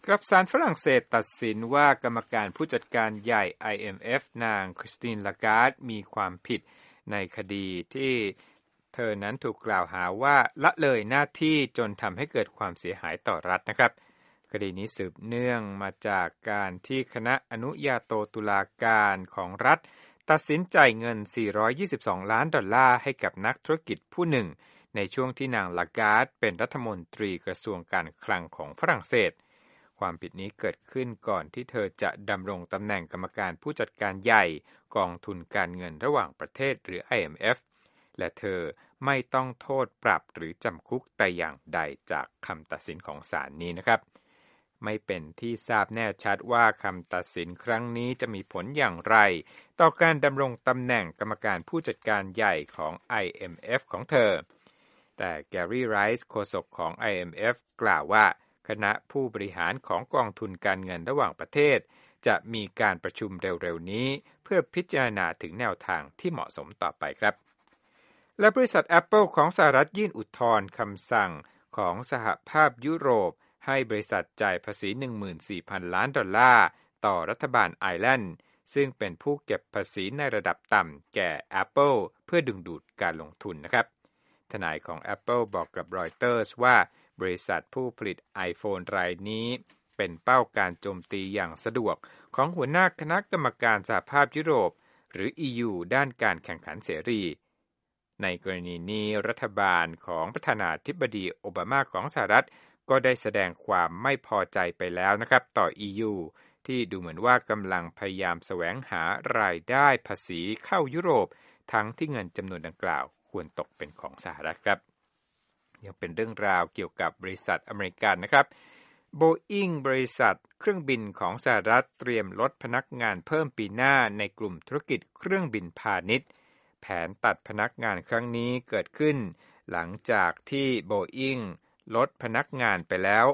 ครับศาลฝรั่งเศสตัดสินว่ากรรมการผู้จัดการใหญ่ IMF นางคริสติน ลาการ์ดมีความผิดในคดีที่เธอนั้นถูกกล่าวหาว่าละเลยหน้าที่จนทำให้เกิดความเสียหายต่อรัฐนะครับคดีนี้สืบเนื่องมาจากการที่คณะอนุญาโตตุลาการของรัฐตัดสินจ่ายเงิน$422 ล้านให้กับนักธุรกิจผู้หนึ่งในช่วงที่นางลาการ์ดเป็นรัฐมนตรีกระทรวงการคลังของฝรั่งเศสความผิดนี้เกิดขึ้นก่อนที่เธอจะดำรงตำแหน่งกรรมการผู้จัดการใหญ่กองทุนการเงินระหว่างประเทศหรือ IMF และเธอไม่ต้องโทษปรับหรือจำคุกแต่อย่างใดจากคำตัดสินของศาลนี้นะครับไม่เป็นที่ทราบแน่ชัดว่าคำตัดสินครั้งนี้จะมีผลอย่างไรต่อการดำรงตำแหน่งกรรมการผู้จัดการใหญ่ของ IMF ของเธอแต่แกรี่ไรส์โฆษกของ IMF กล่าวว่าคณะผู้บริหารของกองทุนการเงินระหว่างประเทศจะมีการประชุมเร็วๆนี้เพื่อพิจารณาถึงแนวทางที่เหมาะสมต่อไปครับและบริษัท Apple ของสหรัฐยื่นอุทธรณ์คำสั่งของสหภาพยุโรปให้บริษัทจ่ายภาษี $14,000 ล้านต่อรัฐบาลไอร์แลนด์ซึ่งเป็นผู้เก็บภาษีในระดับต่ำแก่ Apple เพื่อดึงดูดการลงทุนนะครับทนายของ Apple บอกกับรอยเตอร์สว่าบริษัทผู้ผลิต iPhone รายนี้เป็นเป้าการโจมตีอย่างสะดวกของหัวหน้าคณะกรรมการสหภาพยุโรปหรือ EU ด้านการแข่งขันเสรีในกรณีนี้รัฐบาลของประธานาธิบดีโอบามาของสหรัฐก็ได้แสดงความไม่พอใจไปแล้วนะครับต่อ EU ที่ดูเหมือนว่ากำลังพยายามแสวงหารายได้ภาษีเข้ายุโรปทั้งที่เงินจำนวนดังกล่าวควรตกเป็นของสหรัฐครับยังเป็นเรื่องราวเกี่ยวกับบริษัทอเมริกันนะครับโบอิ้งบริษัทเครื่องบินของสหรัฐเตรียมลดพนักงานเพิ่มปีหน้าในกลุ่มธุรกิจเครื่องบินพาณิชย์แผนตัดพนักงานครั้งนี้เกิดขึ้นหลังจากที่โบอิ้งลดพนักงานไปแล้ว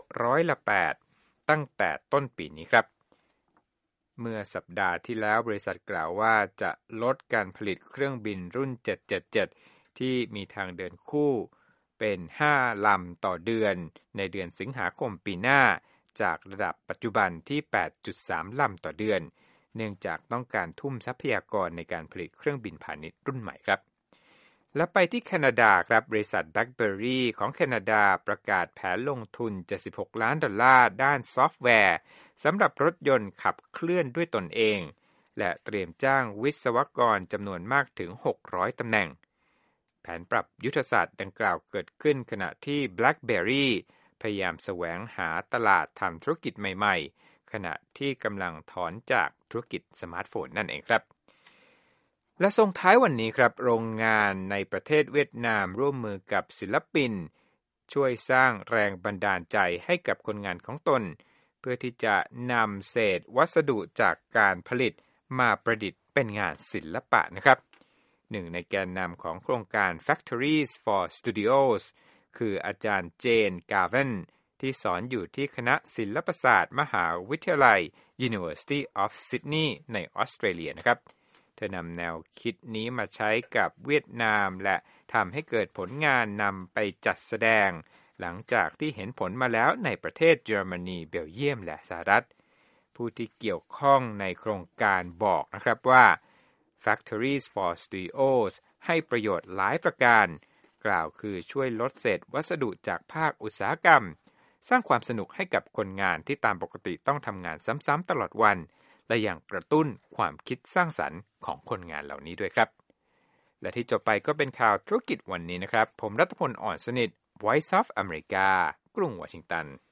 8%ตั้งแต่ต้นปีนี้ครับเมื่อสัปดาห์ที่แล้วบริษัทกล่าวว่าจะลดการผลิตเครื่องบินรุ่น777ที่มีทางเดินคู่เป็น5ลำต่อเดือนในเดือนสิงหาคมปีหน้าจากระดับปัจจุบันที่ 8.3 ลำต่อเดือนเนื่องจากต้องการทุ่มทรัพยากรในการผลิตเครื่องบินพาณิชย์รุ่นใหม่ครับและไปที่แคนาดาครับบริษัท BlackBerry ของแคนาดาประกาศแผนลงทุน$76 ล้านด้านซอฟต์แวร์สำหรับรถยนต์ขับเคลื่อนด้วยตนเองและเตรียมจ้างวิศวกรจำนวนมากถึง600ตำแหน่งแผนปรับยุทธศาสตร์ดังกล่าวเกิดขึ้นขณะที่ BlackBerry พยายามแสวงหาตลาดทำธุรกิจใหม่ๆขณะที่กำลังถอนจากธุรกิจสมาร์ทโฟนนั่นเองครับและส่งท้ายวันนี้ครับโรงงานในประเทศเวียดนามร่วมมือกับศิลปินช่วยสร้างแรงบันดาลใจให้กับคนงานของตนเพื่อที่จะนำเศษวัสดุจากการผลิตมาประดิษฐ์เป็นงานศิลปะนะครับหนึ่งในแกนนำของโครงการ Factories for Studios คืออาจารย์เจน กาเวนที่สอนอยู่ที่คณะศิลปศาสตร์มหาวิทยาลัย University of Sydney ในออสเตรเลียนะครับเธอนำแนวคิดนี้มาใช้กับเวียดนามและทำให้เกิดผลงานนำไปจัดแสดงหลังจากที่เห็นผลมาแล้วในประเทศเยอรมนีเบลเยียมและสหรัฐผู้ที่เกี่ยวข้องในโครงการบอกนะครับว่า Factories for Studios ให้ประโยชน์หลายประการกล่าวคือช่วยลดเศษวัสดุจากภาคอุตสาหกรรมสร้างความสนุกให้กับคนงานที่ตามปกติต้องทำงานซ้ำๆตลอดวันและยังกระตุ้นความคิดสร้างสรรค์ของคนงานเหล่านี้ด้วยครับและที่จบไปก็เป็นข่าวธุรกิจวันนี้นะครับผมรัตพล อ่อนสนิท Voice of America กรุงวอชิงตัน